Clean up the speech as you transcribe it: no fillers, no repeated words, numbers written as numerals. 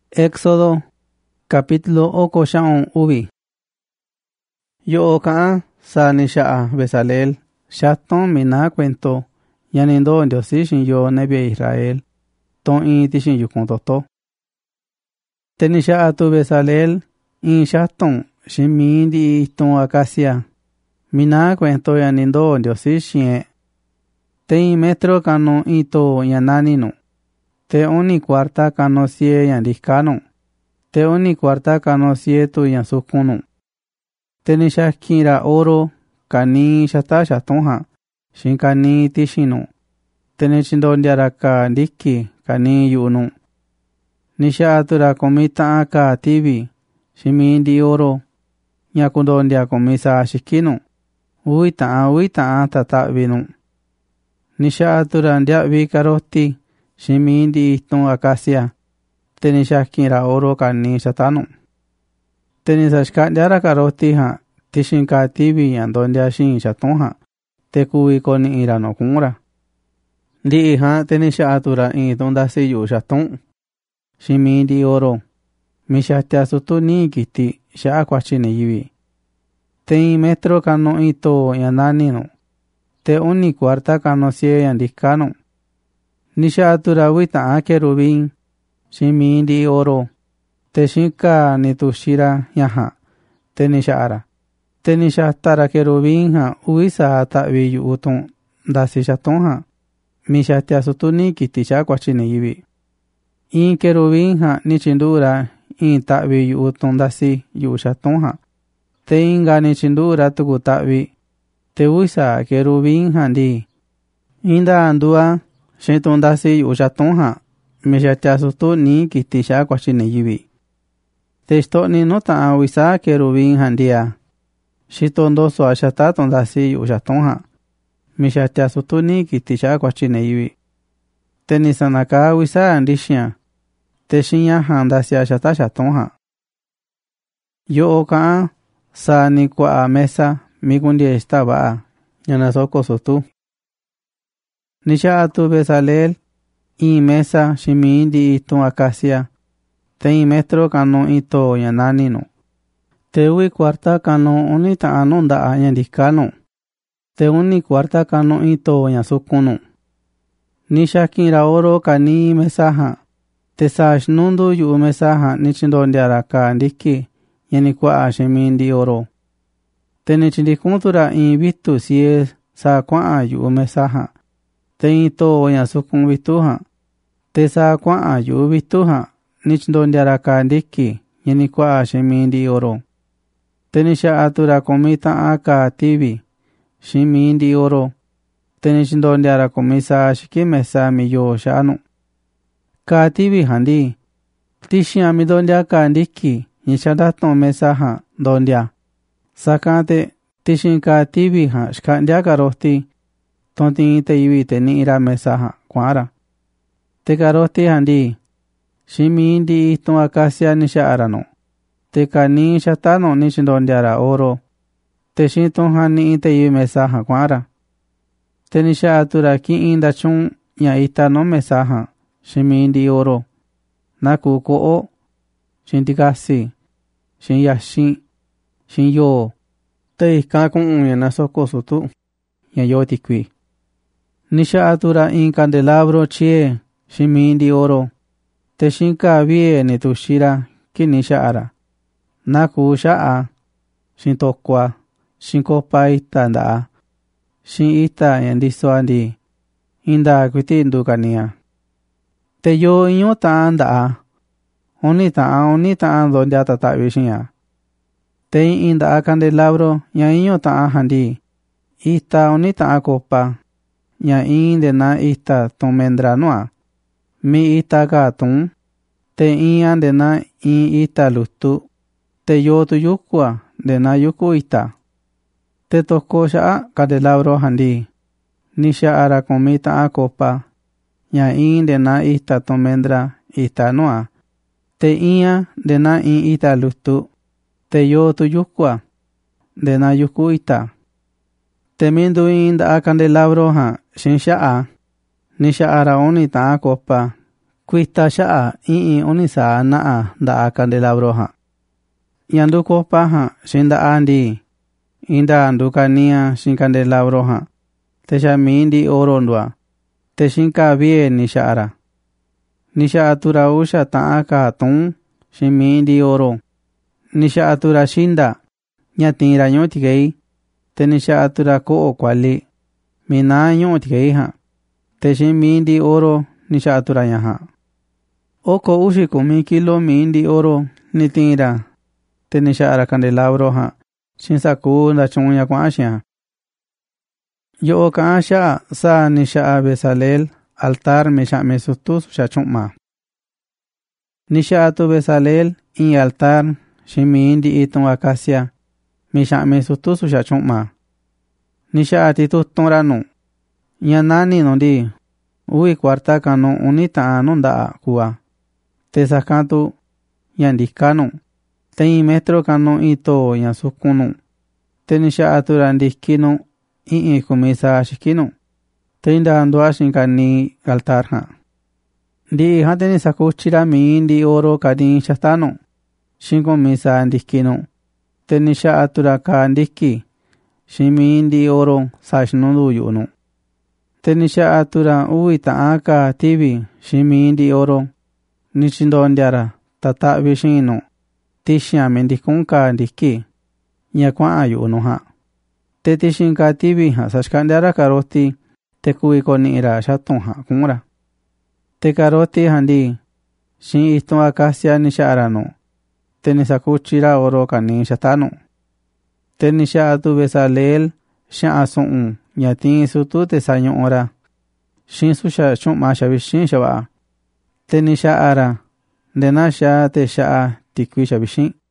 Éxodo capítulo oko xa'un uvi. Yo'o ka'an sani xa'a Bezalel xaton mina cuento yanindo ndiosi xin yo nebi Israel ton in tixin yukun toto. Teni xa'a tu Bezalel in xaton xin min di ton acacia mina cuento yanindo ndiosi xin te metro kano ito yananino te oni cuarta kano sie yandikano te oni cuarta kano sie tu yansukunu teni shakira oro kani shata shatonha shin kani tishinu teni chindo ndiaraka ndiki kani yunu nisha atura komita aka tivi shimindi oro nyakundo ndia komisa shikinu uita tatabinu nisha atura ndiavi karoti shimindi ton acacia teni shakira oro kani shatanu teni sashkandiara karoti ha tishin ka tivi yandondia shin shatonha te kuwi koni irano kunra ndi ha teni shatura in donda se yu shaton shimindi oro mishatia sutu ni kiti sha kwachine yivi te metro kano ito yananino te uni cuarta kano sie yandikano nisha atura wita akerubin shimindi oro te shinka nitushira yaha te nishara te nishatara kerubin ha uisa tavi yuutun dasi shaton ha mishatia sutuni kitisha kwachine yivi in kerubin ha nichindura in tavi yuutun dasi yu shaton ha te inga nichindura tuku tavi te uisa kerubin ha di inda andua shitun dasi yu shaton ha mishatia sutuni kitisha kwachine yivi te stoni nota awisa kerubin handia shitondo so ashata tondasi yu shaton ha mishatia sutuni kitisha kwachine yivi te nisanaka awisa andishia te shinya handasi ashata shaton ha yo oka sa ni kwa mesa mikundi estaba yana soko sotu nisha atu Bezalel in mesa shimindi itun acacia te metro kano ito yananino te ui cuarta kano unita anonda ayandikano te uni cuarta kano ito yansukunu nisha kinra oro kani mesaha te sash nundu yu mesaha nichindo ndiaraka ndiki yani kwa ashimindi oro te nichindikuntura in bitu sie sa kwa yu mesaha te ito yansukun bituha te sa kwa yu bituha nichindo ndiaraka ndiki yani kwa shimindi oro tenisha atura komita aka tivi shimindi oro tenishindo ndiara komisa shikimesa miyo shanu ka tivi handi tishi amido ndiaka ndiki nishanda mesa ha dondia sakate tishin ka tivi ha shkandiaka rohti tonti te iwi teni ira mesa ha kwara te karoti handi shimindi itun acacia nisha arano te kani shatano nishindo ndiara oro te shintun hani te iwi mesa ha kwara te nisha atura ki inda chun ya ita no mesa ha shimindi oro naku ko o shintikasi shin yashin shin yo te ika kun ya nasoko sutu ya yo tikwi nisha atura in candelabro chie shimindi oro te shinka vie nitushira kinisha ara naku sha'a shintokwa shinkopa ita ndaa shin ita yandiso andi inda kwiti ndukania te yo inyo ta ndaa oni ta donde atata vishinya te inda candelabro ya inyo ta handi ita oni ta copa ya inde na ita tomendra noa mi ita gatun te ian de na in ita lutu te yo tu yukwa de na yuku ita te toko sha candelabro handi nisha ara komita a copa ya in de na ita tomendra ita noa te ian de na in ita lutu te yo tu yukwa de na yuku ita te mindu inda a candelabro ha shin sha nisha ara oni ta copa kuita xa'a unisa na'a nda'a candelabro ja'n. Ñandu copa ja'n xiin nda'a ndii, inda ndukania xiin candelabro ja'n, te xami ndi oro ndua, te xiinka bien ni xa'ara. Ni xa'a tura uxa ta'an katun xiin mi ndi oro. Ni xa'a tura xinda ña tiinra ñu'u tikei, te ni xa'a tura ko'o kuali mina ñu'u tikei ja'n, te xiin mi ndi oro ni xa'a tura ña ja'n. Oko uxi kumi kilo mi ndi oro ni tiinra, te ni xa'ara candelabro ja'n xiin sakuu ndachu'un ña kua'an xi'an. Yo'o ka'an xa'a sa ni xa'a Bezalel altar mi xa'mi sutu suxa chu'ma. Ni xa'a tu Bezalel in altar xiin mi ndi itun acacia mi xa'mi sutu suxa chu'ma. Ni xa'a titutun ra nu, ña nani nu ndi uvi kuarta kanu uni ta'an nu nda'a ku'a, te sakan tu ña ndika nu, te 1 metro kanu ito ña sukun nu, te ni xa'a tura ndiki nu 1 kumisa xiki nu, te inda ndua xiin kani altar ja'n. Ndi'i ja'n te ni sakuchira mi ndi oro kani xata nu, xiin kumisa ndiki nu, te ni xa'a tura ka ndiki xiin mi ndi oro saxinu yu'u nu. Te ni xa'a tura uvi ta'an ka tivi xiin mi ndi oro ni chindontiara tata'vi xiin nu tixan mi ndikun ka ndiki ña kua'an yu'u nu ja'n. Te tixin ka tivi ja'n saxkandiara karoti te kuvi koni'ira xatun ja'n ku'unra. Te karoti ja'n ndi xiin itun acacia ni xa'ara nu, te ni sakuchira oro kani xata nu. Te ni xa'a tu Bezalel xa'an su'un ña tiin sutu te sañu'ura xiin suxa chu'ma xavixin xava'a, te ni xa'ara ndena xa te xa'a tikui xavixin.